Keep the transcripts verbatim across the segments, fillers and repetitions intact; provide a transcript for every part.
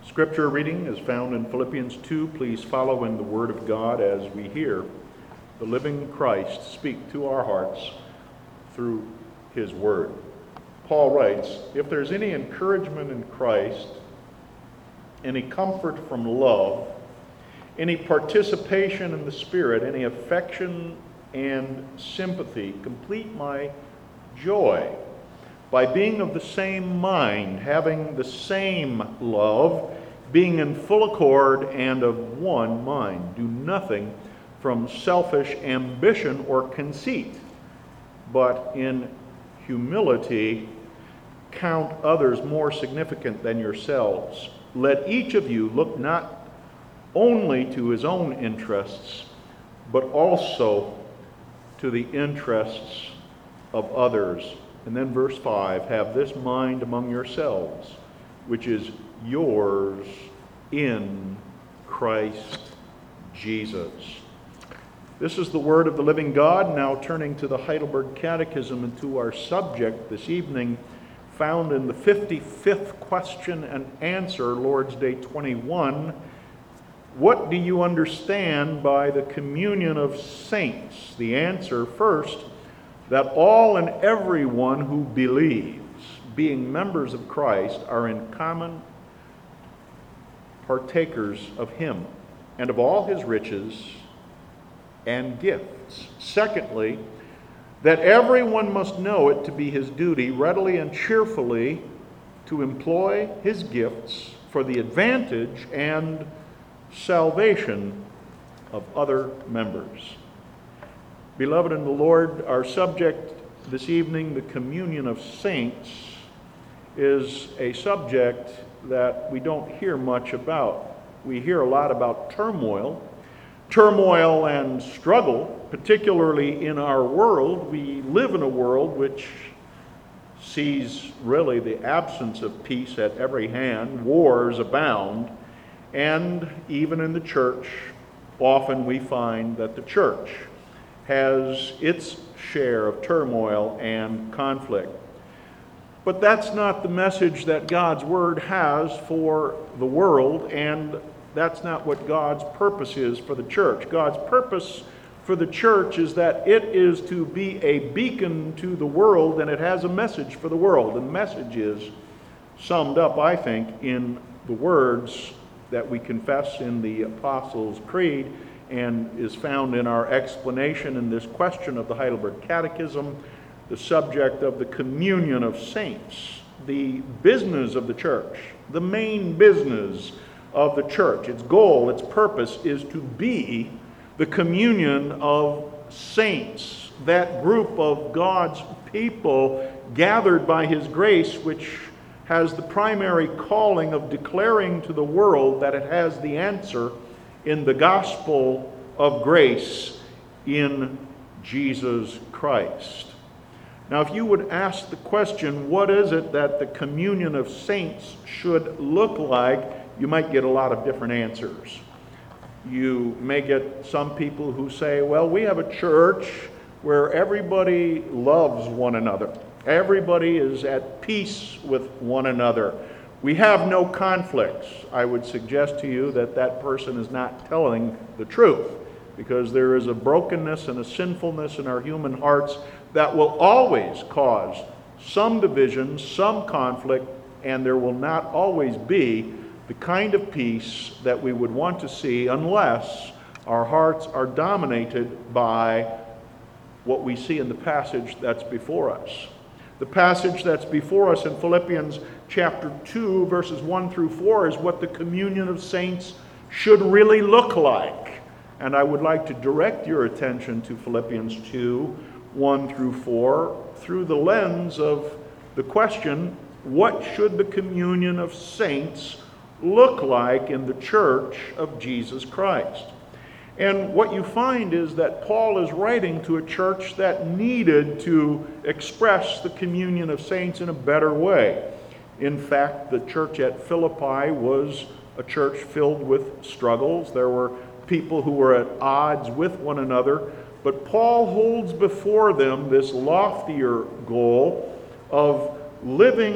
Scripture reading is found in Philippians two. Please follow in the Word of God as we hear the living Christ speak to our hearts through His Word. Paul writes, "If there's any encouragement in Christ, any comfort from love, any participation in the Spirit, any affection and sympathy, complete my joy by being of the same mind, having the same love, being in full accord and of one mind. Do nothing from selfish ambition or conceit, but in humility count others more significant than yourselves. Let each of you look not only to his own interests, but also to the interests of others." And then verse five, "Have this mind among yourselves, which is yours in Christ Jesus." This is the word of the living God. Now turning to the Heidelberg Catechism and to our subject this evening, found in the fifty-fifth question and answer, Lord's Day twenty-one. What do you understand by the communion of saints? The answer, first, that all and everyone who believes, being members of Christ, are in common partakers of Him and of all His riches and gifts. Secondly, that everyone must know it to be his duty readily and cheerfully to employ his gifts for the advantage and salvation of other members. Beloved in the Lord, our subject this evening, the communion of saints, is a subject that we don't hear much about. We hear a lot about turmoil, turmoil and struggle, particularly in our world. We live in a world which sees really the absence of peace at every hand. Wars abound, and even in the church, often we find that the church has its share of turmoil and conflict. But that's not the message that God's Word has for the world, and that's not what God's purpose is for the church. God's purpose for the church is that it is to be a beacon to the world, and it has a message for the world. The message is summed up, I think, in the words that we confess in the Apostles' Creed, and is found in our explanation in this question of the Heidelberg Catechism, the subject of the communion of saints, the business of the church, the main business of the church. Its goal, its purpose is to be the communion of saints, that group of God's people gathered by His grace, which has the primary calling of declaring to the world that it has the answer in the gospel of grace in Jesus Christ. Now, if you would ask the question, what is it that the communion of saints should look like, you might get a lot of different answers. You may get some people who say, well, we have a church where everybody loves one another. Everybody is at peace with one another. We have no conflicts. I would suggest to you that that person is not telling the truth, because there is a brokenness and a sinfulness in our human hearts that will always cause some division, some conflict, and there will not always be the kind of peace that we would want to see unless our hearts are dominated by what we see in the passage that's before us. The passage that's before us in Philippians chapter two, verses one through four, is what the communion of saints should really look like. And I would like to direct your attention to Philippians two, one through four, through the lens of the question, what should the communion of saints look like in the church of Jesus Christ? And what you find is that Paul is writing to a church that needed to express the communion of saints in a better way. In fact, the church at Philippi was a church filled with struggles. There were people who were at odds with one another. But Paul holds before them this loftier goal of living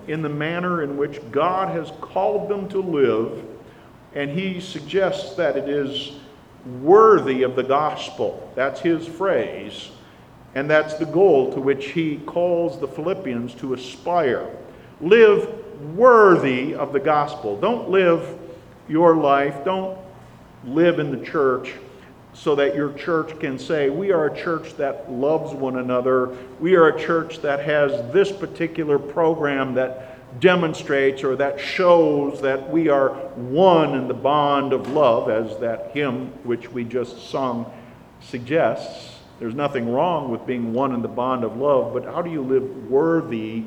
in the manner in which God has called them to live, and he suggests that it is worthy of the gospel. That's his phrase, and that's the goal to which he calls the Philippians to aspire. Live worthy of the gospel. Don't live your life, don't live in the church so that your church can say, we are a church that loves one another. We are a church that has this particular program that demonstrates or that shows that we are one in the bond of love, as that hymn which we just sung suggests. There's nothing wrong with being one in the bond of love, but how do you live worthy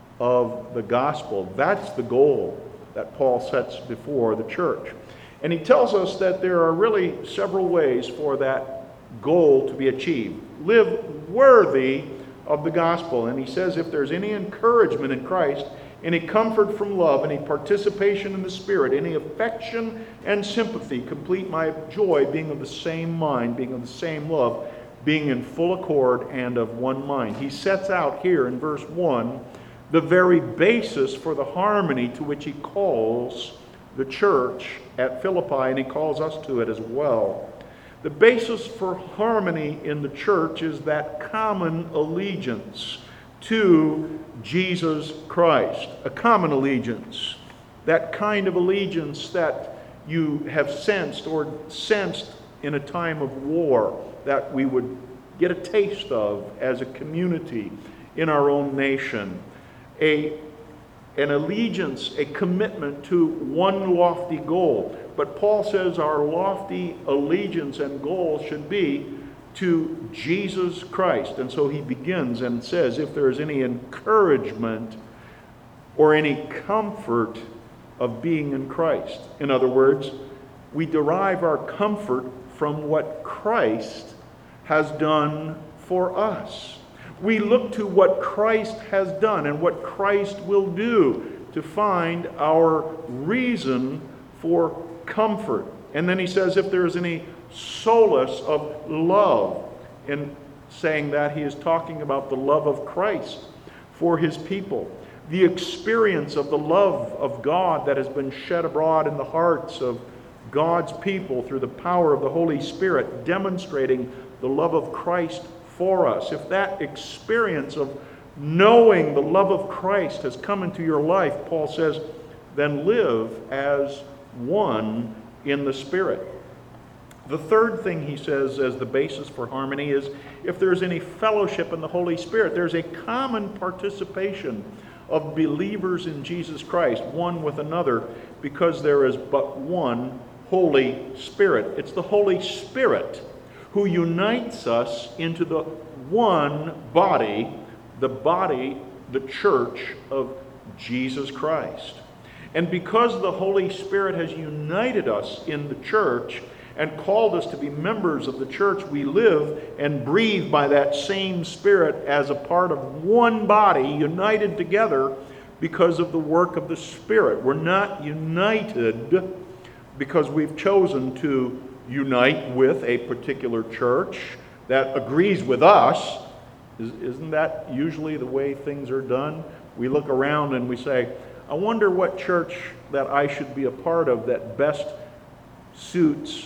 of the gospel? That's the goal that Paul sets before the church. And he tells us that there are really several ways for that goal to be achieved. Live worthy of the gospel. And he says if there's any encouragement in Christ, any comfort from love, any participation in the Spirit, any affection and sympathy, complete my joy, being of the same mind, being of the same love, being in full accord and of one mind. He sets out here in verse one the very basis for the harmony to which he calls the church at Philippi, and he calls us to it as well. The basis for harmony in the church is that common allegiance to Jesus Christ. A common allegiance. That kind of allegiance that you have sensed or sensed in a time of war that we would get a taste of as a community in our own nation. A An allegiance, a commitment to one lofty goal. But Paul says our lofty allegiance and goal should be to Jesus Christ. And so he begins and says, if there is any encouragement or any comfort of being in Christ. In other words, we derive our comfort from what Christ has done for us. We look to what Christ has done and what Christ will do to find our reason for comfort. And then he says if there is any solace of love, in saying that he is talking about the love of Christ for his people. The experience of the love of God that has been shed abroad in the hearts of God's people through the power of the Holy Spirit, demonstrating the love of Christ for us. If that experience of knowing the love of Christ has come into your life, Paul says, then live as one in the Spirit. The third thing he says as the basis for harmony is if there's any fellowship in the Holy Spirit, there's a common participation of believers in Jesus Christ, one with another, because there is but one Holy Spirit. It's the Holy Spirit who unites us into the one body, the body, the church of Jesus Christ. And because the Holy Spirit has united us in the church and called us to be members of the church, we live and breathe by that same Spirit as a part of one body, united together because of the work of the Spirit. We're not united because we've chosen to unite with a particular church that agrees with us. Isn't that usually the way things are done? We look around and we say, I wonder what church that I should be a part of that best suits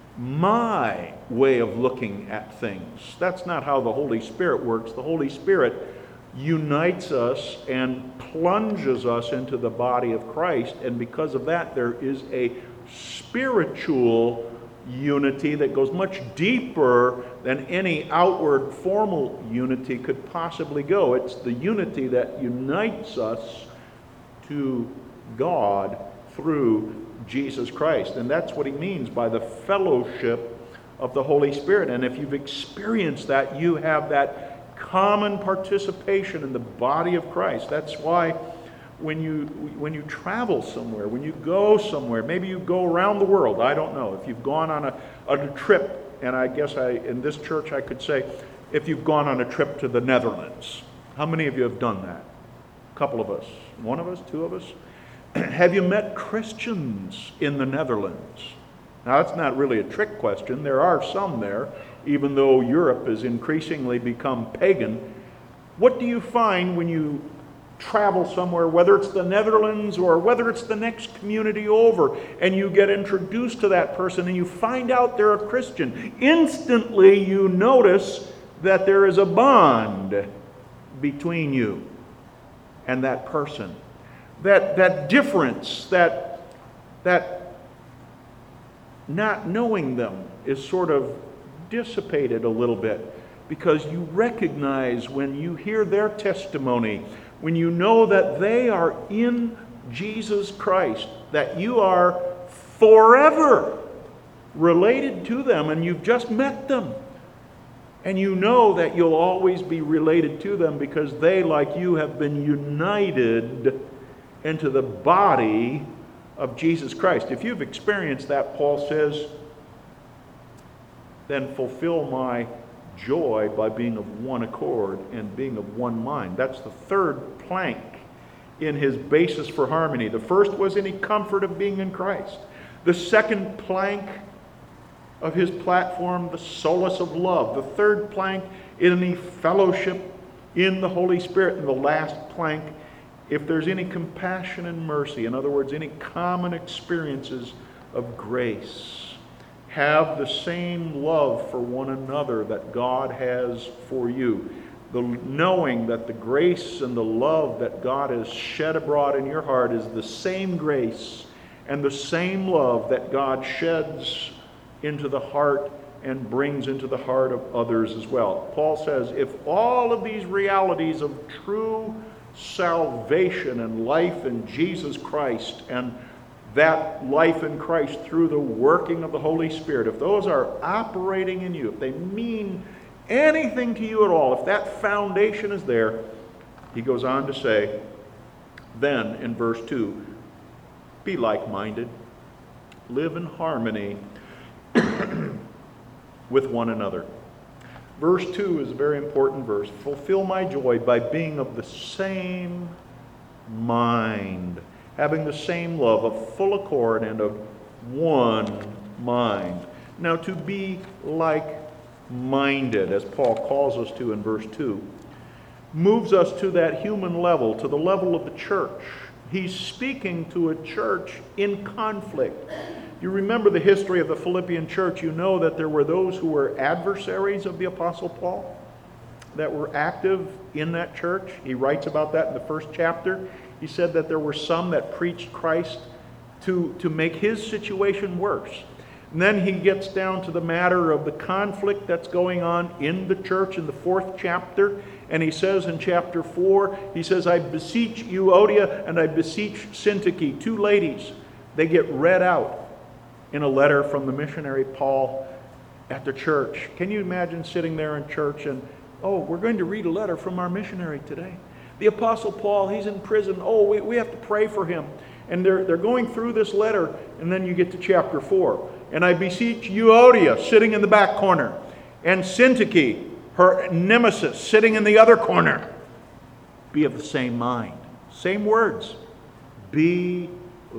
my way of looking at things. That's not how the Holy Spirit works. The Holy Spirit unites us and plunges us into the body of Christ, and because of that there is a spiritual unity that goes much deeper than any outward formal unity could possibly go. It's the unity that unites us to God through Jesus Christ. And that's what he means by the fellowship of the Holy Spirit. And if you've experienced that, you have that common participation in the body of Christ. That's why when you when you travel somewhere, when you go somewhere, maybe you go around the world, I don't know. If you've gone on a, a trip, and I guess I in this church I could say, if you've gone on a trip to the Netherlands. How many of you have done that? A couple of us. One of us? Two of us? Have you met Christians in the Netherlands? Now, that's not really a trick question. There are some there, even though Europe has increasingly become pagan. What do you find when you travel somewhere, whether it's the Netherlands or whether it's the next community over, and you get introduced to that person and you find out they're a Christian, instantly you notice that there is a bond between you and that person. That, that difference, that, that not knowing them is sort of dissipated a little bit, because you recognize when you hear their testimony, when you know that they are in Jesus Christ, that you are forever related to them, and you've just met them. And you know that you'll always be related to them because they, like you, have been united into the body of Jesus Christ. If you've experienced that, Paul says, then fulfill my joy by being of one accord and being of one mind. That's the third plank in his basis for harmony. The first was any comfort of being in Christ. The second plank of his platform, the solace of love. The third plank, in the fellowship in the Holy Spirit. And the last plank, if there's any compassion and mercy, in other words, any common experiences of grace. Have the same love for one another that God has for you. The knowing that the grace and the love that God has shed abroad in your heart is the same grace and the same love that God sheds into the heart and brings into the heart of others as well. Paul says, if all of these realities of true salvation and life in Jesus Christ, and that life in Christ through the working of the Holy Spirit, if those are operating in you, if they mean anything to you at all, if that foundation is there, he goes on to say, then in verse two, be like-minded, live in harmony with one another. Verse two is a very important verse. Fulfill my joy by being of the same mind, having the same love, of full accord and of one mind. Now, to be like-minded, as Paul calls us to in verse two, moves us to that human level, to the level of the church. He's speaking to a church in conflict. You remember the history of the Philippian church. You know that there were those who were adversaries of the Apostle Paul that were active in that church. He writes about that in the first chapter. He said that there were some that preached Christ to, to make his situation worse. And then he gets down to the matter of the conflict that's going on in the church in the fourth chapter. And he says in chapter four, he says, I beseech Euodia and I beseech Syntyche, two ladies. They get read out in a letter from the missionary Paul at the church. Can you imagine sitting there in church and, oh, we're going to read a letter from our missionary today. The Apostle Paul, he's in prison. Oh, we, we have to pray for him. And they're, they're going through this letter, and then you get to chapter four. And I beseech Euodia, sitting in the back corner, and Syntyche, her nemesis, sitting in the other corner. Be of the same mind. Same words. Be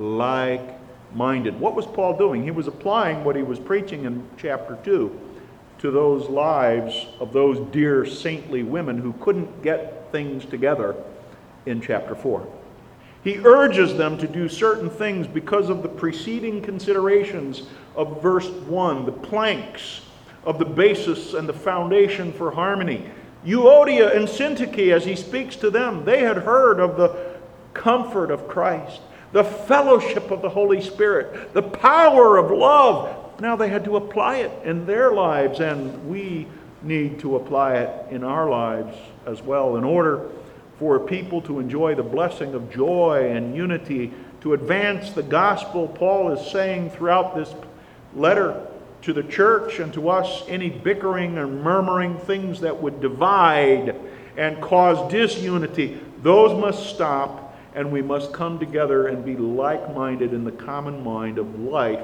like-minded. What was Paul doing? He was applying what he was preaching in chapter two to those lives of those dear saintly women who couldn't get things together in chapter four. He urges them to do certain things because of the preceding considerations of verse one, the planks of the basis and the foundation for harmony. Euodia and Syntyche, as he speaks to them, they had heard of the comfort of Christ, the fellowship of the Holy Spirit, the power of love. Now they had to apply it in their lives, and we need to apply it in our lives as well in order for people to enjoy the blessing of joy and unity, to advance the gospel. Paul is saying throughout this letter to the church and to us, any bickering and murmuring, things that would divide and cause disunity, those must stop, and we must come together and be like-minded in the common mind of life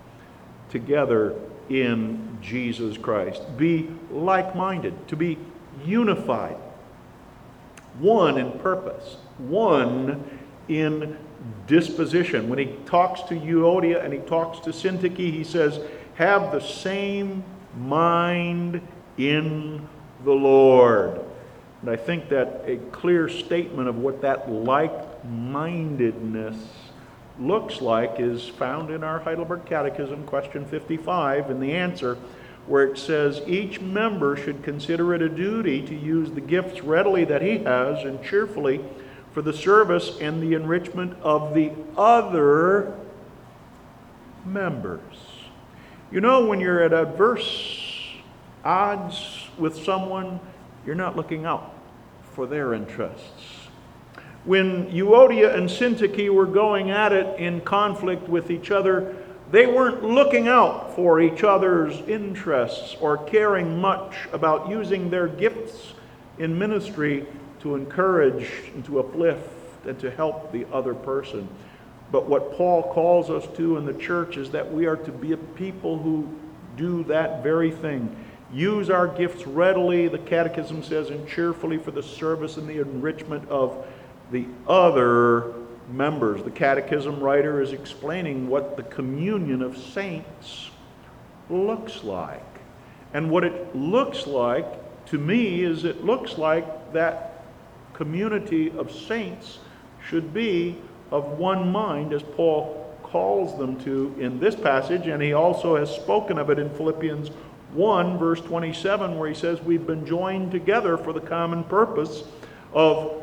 together in Jesus Christ. Be like-minded, to be unified, one in purpose, one in disposition. When he talks to Euodia and he talks to Syntyche, he says, have the same mind in the Lord. And I think that a clear statement of what that like-mindedness looks like is found in our Heidelberg Catechism, question fifty-five, in the answer, where it says, each member should consider it a duty to use the gifts readily that he has and cheerfully for the service and the enrichment of the other members. You know, when you're at adverse odds with someone, you're not looking out for their interests. When Euodia and Syntyche were going at it in conflict with each other, they weren't looking out for each other's interests or caring much about using their gifts in ministry to encourage and to uplift and to help the other person. But what Paul calls us to in the church is that we are to be a people who do that very thing. Use our gifts readily, the Catechism says, and cheerfully for the service and the enrichment of the other members. The Catechism writer is explaining what the communion of saints looks like. And what it looks like, to me, is it looks like that community of saints should be of one mind, as Paul calls them to in this passage, and he also has spoken of it in Philippians one, verse twenty-seven, where he says we've been joined together for the common purpose of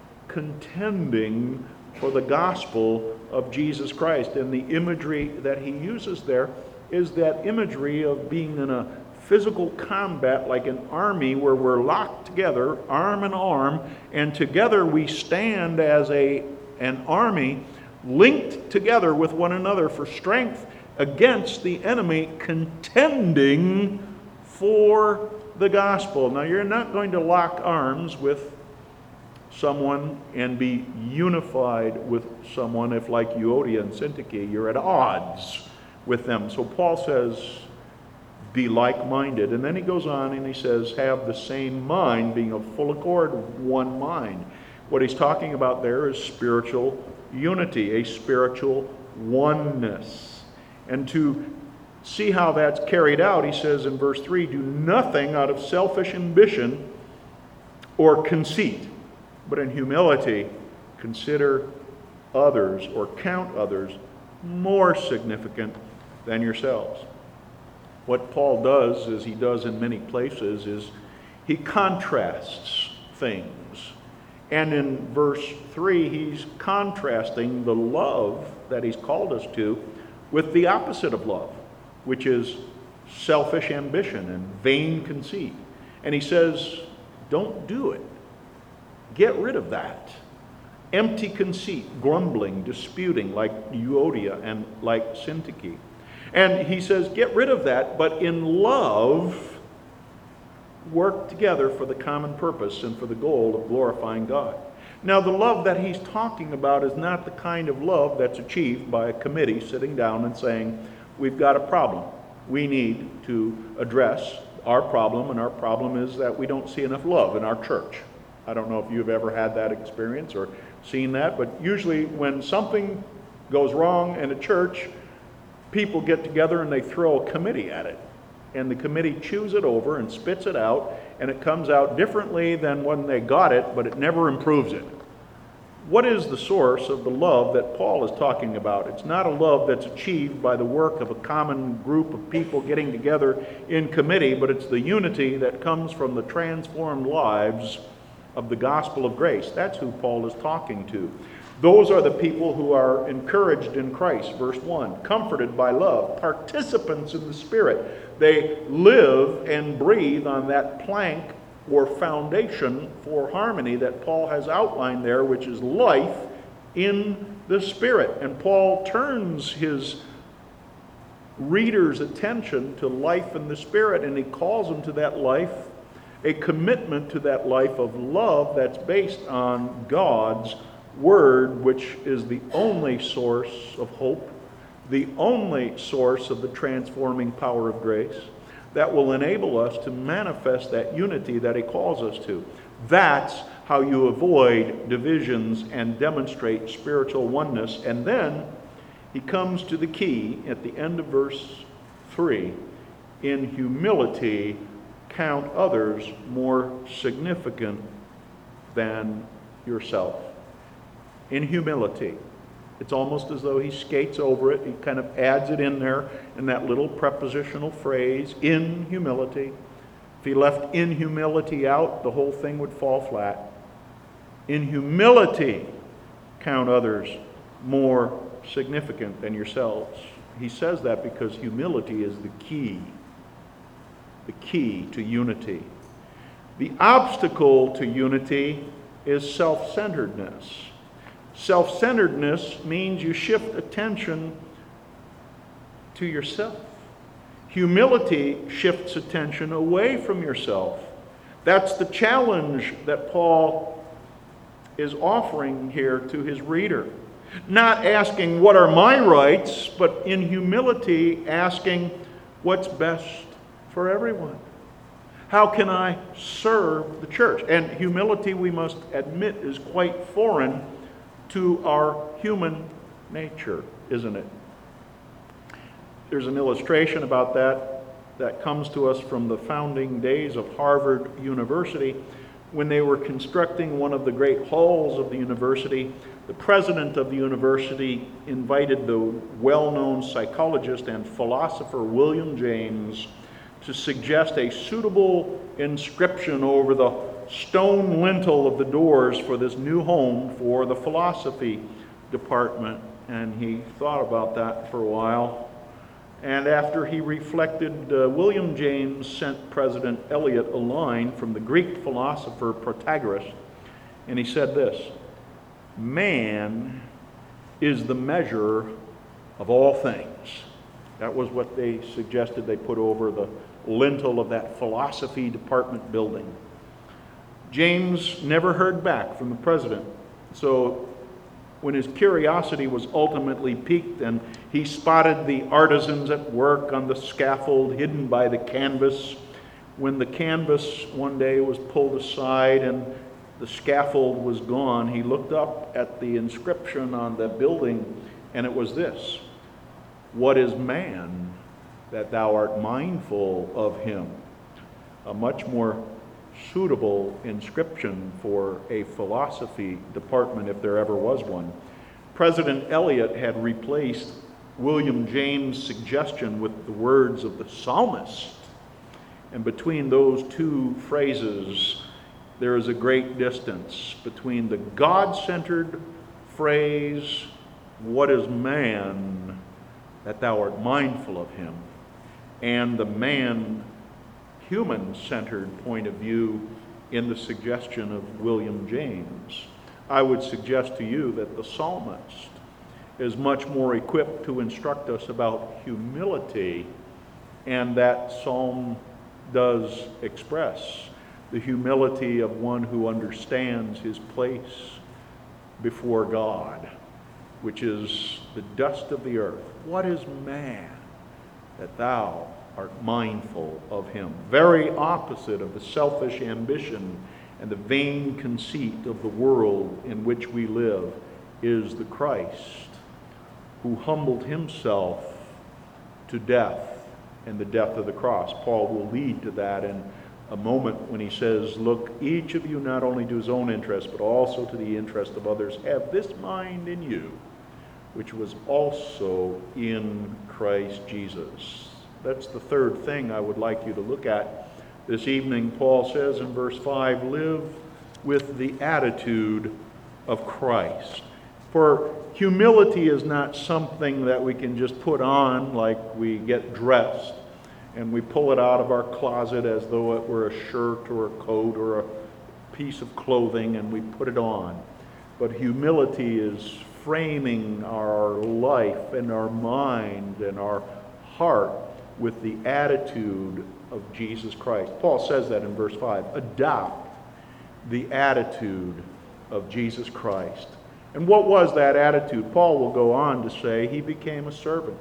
contending for the gospel of Jesus Christ. And the imagery that he uses there is that imagery of being in a physical combat like an army where we're locked together, arm in arm, and together we stand as a an army linked together with one another for strength against the enemy, contending for the gospel. Now, you're not going to lock arms with someone and be unified with someone if, like Euodia and Syntyche, you're at odds with them. So Paul says, be like-minded. And then he goes on and he says, have the same mind, being of full accord, one mind. What he's talking about there is spiritual unity, a spiritual oneness. And to see how that's carried out, he says in verse three, do nothing out of selfish ambition or conceit, but in humility consider others or count others more significant than yourselves. What Paul does, as he does in many places, is he contrasts things. And in verse three, he's contrasting the love that he's called us to with the opposite of love, which is selfish ambition and vain conceit. And he says, don't do it. Get rid of that. Empty conceit, grumbling, disputing, like Euodia and like Syntyche. And he says, get rid of that, but in love, work together for the common purpose and for the goal of glorifying God. Now, the love that he's talking about is not the kind of love that's achieved by a committee sitting down and saying, we've got a problem. We need to address our problem, and our problem is that we don't see enough love in our church. I don't know if you've ever had that experience or seen that, but usually when something goes wrong in a church, people get together and they throw a committee at it. And the committee chews it over and spits it out, and it comes out differently than when they got it, but it never improves it. What is the source of the love that Paul is talking about? It's not a love that's achieved by the work of a common group of people getting together in committee, but it's the unity that comes from the transformed lives of the gospel of grace. That's who Paul is talking to. Those are the people who are encouraged in Christ, verse one, comforted by love, participants in the Spirit. They live and breathe on that plank or foundation for harmony that Paul has outlined there, which is life in the Spirit. And Paul turns his reader's attention to life in the Spirit, and he calls them to that life, a commitment to that life of love that's based on God's Word, which is the only source of hope, the only source of the transforming power of grace that will enable us to manifest that unity that he calls us to. That's how you avoid divisions and demonstrate spiritual oneness. And then he comes to the key at the end of verse three. In humility, count others more significant than yourself. In humility. It's almost as though he skates over it. He kind of adds it in there in that little prepositional phrase, in humility. If he left in humility out, the whole thing would fall flat. In humility, count others more significant than yourselves. He says that because humility is the key. The key to unity. The obstacle to unity is self-centeredness. Self-centeredness means you shift attention to yourself. Humility shifts attention away from yourself. That's the challenge that Paul is offering here to his reader. Not asking, what are my rights, but in humility asking, what's best for everyone? How can I serve the church? And humility, we must admit, is quite foreign to our human nature, isn't it? There's an illustration about that that comes to us from the founding days of Harvard University. When they were constructing one of the great halls of the university, the president of the university invited the well-known psychologist and philosopher William James to suggest a suitable inscription over the stone lintel of the doors for this new home for the philosophy department. And he thought about that for a while. And after he reflected, uh, William James sent President Eliot a line from the Greek philosopher Protagoras, and he said this: man is the measure of all things. That was what they suggested they put over the lintel of that philosophy department building. James never heard back from the president, so when his curiosity was ultimately piqued and he spotted the artisans at work on the scaffold hidden by the canvas, when the canvas one day was pulled aside and the scaffold was gone, he looked up at the inscription on the building, and it was this: what is man that thou art mindful of him? A much more suitable inscription for a philosophy department, if there ever was one. President Eliot had replaced William James' suggestion with the words of the psalmist. And between those two phrases, there is a great distance between the God-centered phrase, what is man that thou art mindful of him, and the man human-centered point of view in the suggestion of William James. I would suggest to you that the psalmist is much more equipped to instruct us about humility, and that psalm does express the humility of one who understands his place before God, which is the dust of the earth. What is man that thou art mindful of him? Very opposite of the selfish ambition and the vain conceit of the world in which we live is the Christ, who humbled himself to death and the death of the cross. Paul will lead to that in a moment when he says, look, each of you not only to his own interest, but also to the interest of others. Have this mind in you, which was also in Christ Jesus. That's the third thing I would like you to look at this evening. Paul says in verse five, live with the attitude of Christ. For humility is not something that we can just put on like we get dressed and we pull it out of our closet as though it were a shirt or a coat or a piece of clothing and we put it on. But humility is framing our life and our mind and our heart with the attitude of Jesus Christ. Paul says that in verse five. Adopt the attitude of Jesus Christ. And what was that attitude? Paul will go on to say he became a servant.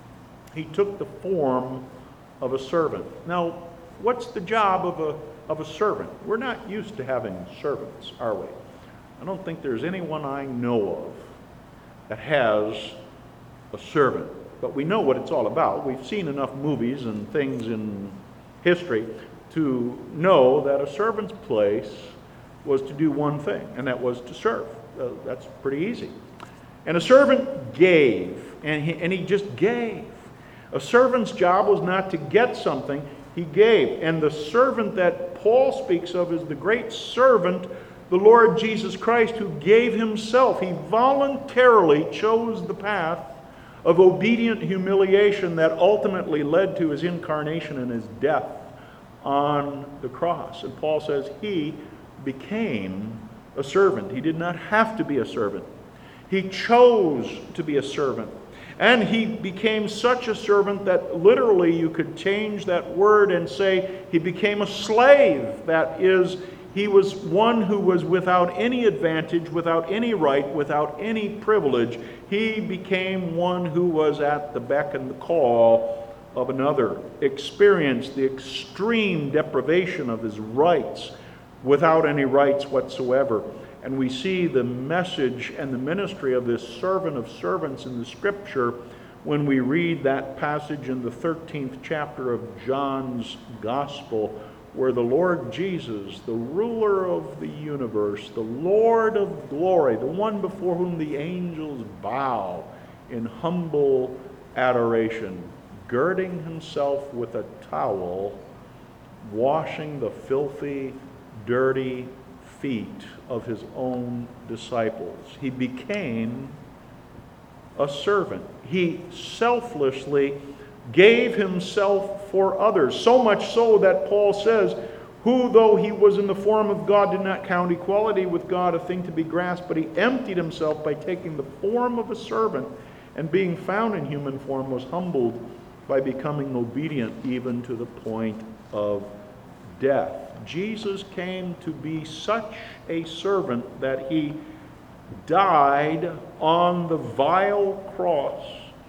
He took the form of a servant. Now, what's the job of a, of a servant? We're not used to having servants, are we? I don't think there's anyone I know of that has a servant. But we know what it's all about. We've seen enough movies and things in history to know that a servant's place was to do one thing, and that was to serve. Uh, that's pretty easy. And a servant gave, and he, and he just gave. A servant's job was not to get something, he gave. And the servant that Paul speaks of is the great servant, the Lord Jesus Christ, who gave himself. He voluntarily chose the path of obedient humiliation that ultimately led to his incarnation and his death on the cross. And Paul says he became a servant. He did not have to be a servant. He chose to be a servant. And he became such a servant that literally you could change that word and say he became a slave. That is, he was one who was without any advantage, without any right, without any privilege. He became one who was at the beck and the call of another, experienced the extreme deprivation of his rights without any rights whatsoever. And we see the message and the ministry of this servant of servants in the Scripture when we read that passage in the thirteenth chapter of John's Gospel, where the Lord Jesus, the ruler of the universe, the Lord of glory, the one before whom the angels bow in humble adoration, girding himself with a towel, washing the filthy, dirty feet of his own disciples. He became a servant. He selflessly gave himself for others, so much so that Paul says, who, though he was in the form of God, did not count equality with God a thing to be grasped, but he emptied himself by taking the form of a servant, and being found in human form was humbled by becoming obedient even to the point of death. Jesus came to be such a servant that he died on the vile cross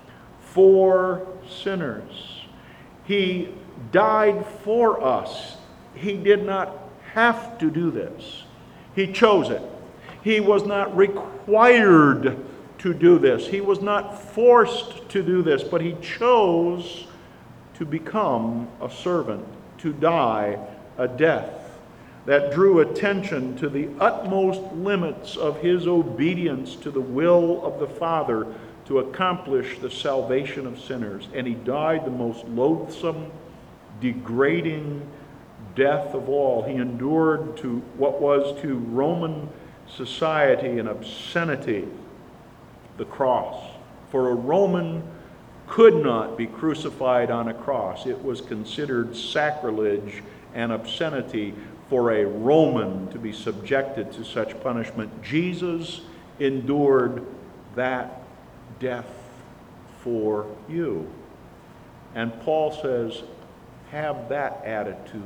for sinners. He died for us. He did not have to do this. He chose it. He was not required to do this. He was not forced to do this, but he chose to become a servant, to die a death that drew attention to the utmost limits of his obedience to the will of the Father to accomplish the salvation of sinners. And he died the most loathsome, degrading death of all. He endured to what was to Roman society an obscenity, the cross. For a Roman could not be crucified on a cross. It was considered sacrilege and obscenity for a Roman to be subjected to such punishment. Jesus endured that death for you. And Paul says, have that attitude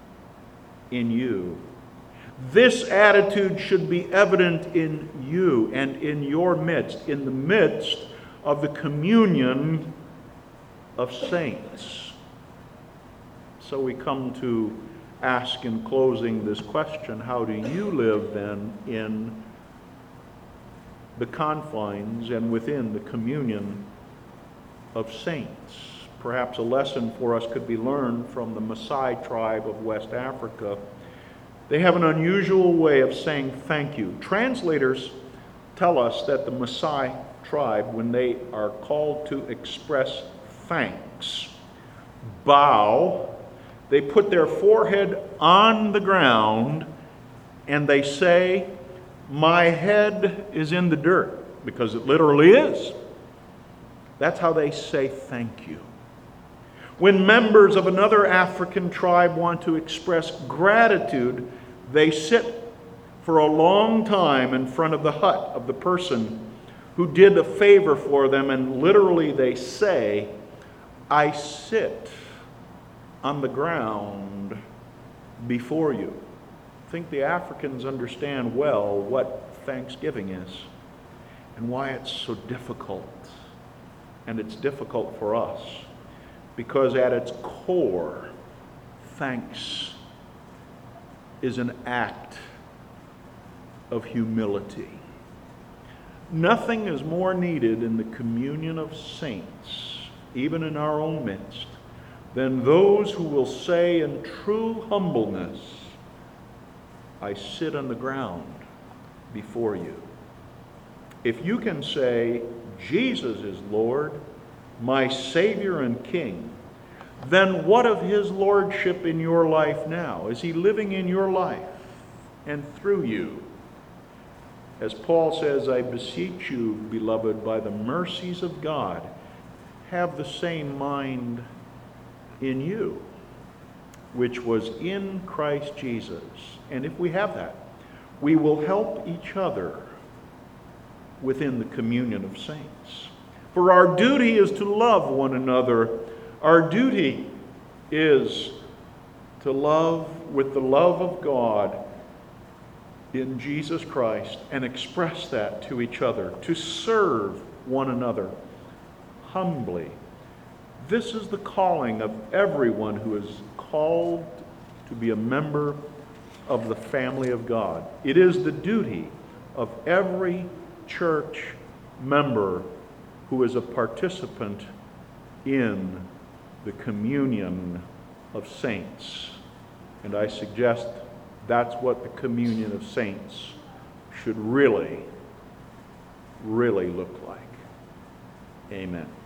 in you. This attitude should be evident in you and in your midst, in the midst of the communion of saints. So we come to ask in closing this question, how do you live then in the confines and within the communion of saints? Perhaps a lesson for us could be learned from the Maasai tribe of West Africa. They have an unusual way of saying thank you. Translators tell us that the Maasai tribe, when they are called to express thanks, bow. They put their forehead on the ground and they say, my head is in the dirt, because it literally is. That's how they say thank you. When members of another African tribe want to express gratitude, they sit for a long time in front of the hut of the person who did a favor for them, and literally they say, I sit on the ground before you. I think the Africans understand well what thanksgiving is and why it's so difficult. And it's difficult for us because at its core, thanks is an act of humility. Nothing is more needed in the communion of saints, even in our own midst, than those who will say in true humbleness, I sit on the ground before you. If you can say, Jesus is Lord, my Savior and King, then what of his lordship in your life now? Is he living in your life and through you? As Paul says, I beseech you, beloved, by the mercies of God, have the same mind in you, which was in Christ Jesus. And if we have that, we will help each other within the communion of saints. For our duty is to love one another. Our duty is to love with the love of God in Jesus Christ and express that to each other, to serve one another humbly. This is the calling of everyone who is called to be a member of the family of God. It is the duty of every church member who is a participant in the communion of saints. And I suggest that's what the communion of saints should really, really look like. Amen.